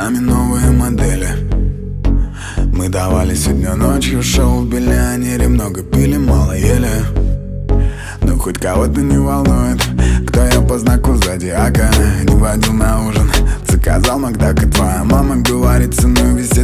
нами новые модели. Мы давали сегодня ночью шоу в биллионере. Много пили, мало ели. Но хоть кого-то не волнует, кто я по знаку зодиака. Не водил на ужин, заказал Макдак. И твоя мама говорит, ценой висит